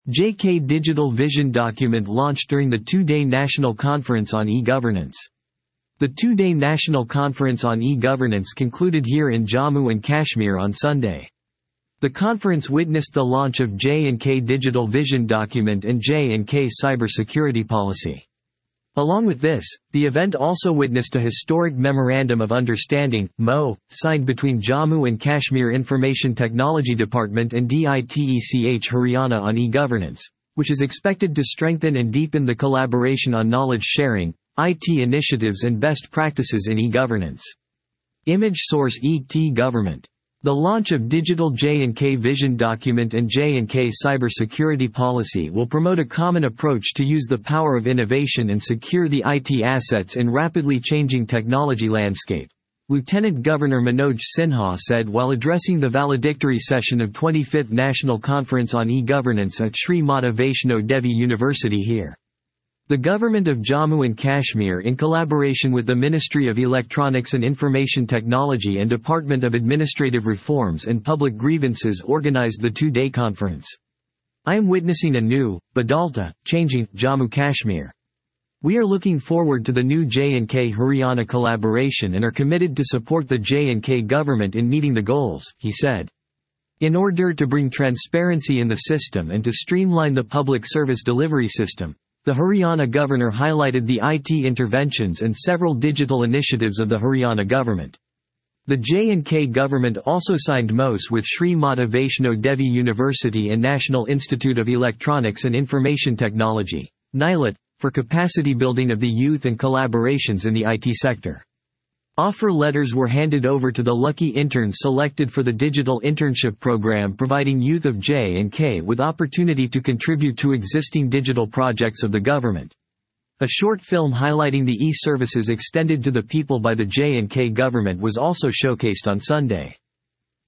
JK Digital Vision document launched during the two-day National Conference on E-Governance. The two-day National Conference on E-Governance concluded here in Jammu and Kashmir on Sunday. The conference witnessed the launch of J&K Digital Vision document and J&K Cybersecurity Policy. Along with this, the event also witnessed a historic Memorandum of Understanding (MoU) signed between Jammu and Kashmir Information Technology Department and DITECH Haryana on e-governance, which is expected to strengthen and deepen the collaboration on knowledge sharing, IT initiatives and best practices in e-governance. Image source ET Government. The launch of Digital J&K Vision document and J&K Cybersecurity Policy will promote a common approach to use the power of innovation and secure the IT assets in rapidly changing technology landscape, Lieutenant Governor Manoj Sinha said while addressing the valedictory session of 25th National Conference on E-Governance at Sri Mata Vaishno Devi University here. The Government of Jammu and Kashmir in collaboration with the Ministry of Electronics and Information Technology and Department of Administrative Reforms and Public Grievances organized the two-day conference. I am witnessing a new, Badalta, changing, Jammu Kashmir. We are looking forward to the new J&K Haryana collaboration and are committed to support the J&K government in meeting the goals, he said. In order to bring transparency in the system and to streamline the public service delivery system, the Haryana governor highlighted the IT interventions and several digital initiatives of the Haryana government. The J&K government also signed MoUs with Sri Mata Vaishno Devi University and National Institute of Electronics and Information Technology, NILIT, for capacity building of the youth and collaborations in the IT sector. Offer letters were handed over to the lucky interns selected for the digital internship program, providing youth of J&K with opportunity to contribute to existing digital projects of the government. A short film highlighting the e-services extended to the people by the J&K government was also showcased on Sunday.